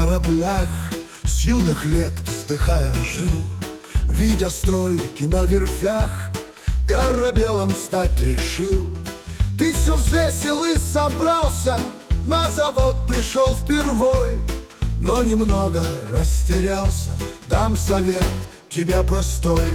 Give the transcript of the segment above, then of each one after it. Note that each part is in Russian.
кораблях с юных лет вздыхая жил, видя стройки на верфях, корабелом стать решил. Ты все взвесил и собрался, на завод пришел впервой, но немного растерялся. Дам совет тебе простой: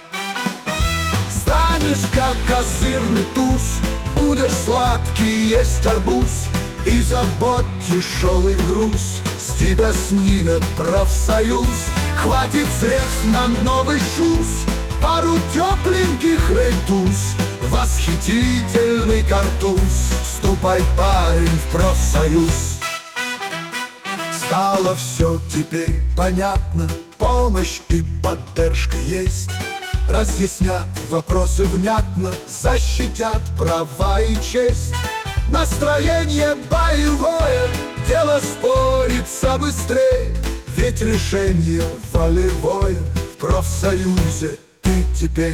станешь как козырный туз, будешь сладкий есть арбуз, и забот тяжелый груз с тебя снимет профсоюз. Хватит средств на новый шуз, пару тепленьких рейтуз, восхитительный картуз. Ступай, парень, в профсоюз. Стало все теперь понятно, помощь и поддержка есть. Разъяснят вопросы внятно, защитят права и честь. Настроение боевое, дело спорится быстрее, ведь решение волевое, в профсоюзе ты теперь.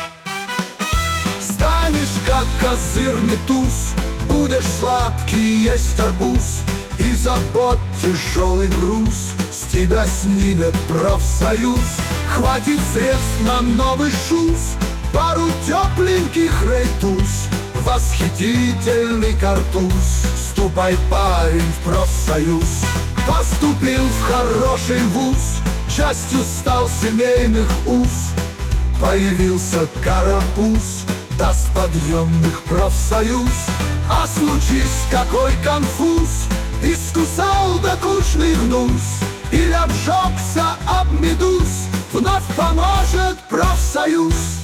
Станешь как козырный туз, будешь сладкий есть арбуз, и забот тяжелый груз с тебя снимет профсоюз. Хватит средств на новый шуз, пару тепленьких рейтуз, восхитительный картуз. Ступай, парень, в профсоюз. Поступил в хороший вуз, частью стал семейных уз, появился карапуз, даст подъемных профсоюз. А случись какой конфуз, искусал докучный гнус или обжегся об медуз, вновь поможет профсоюз.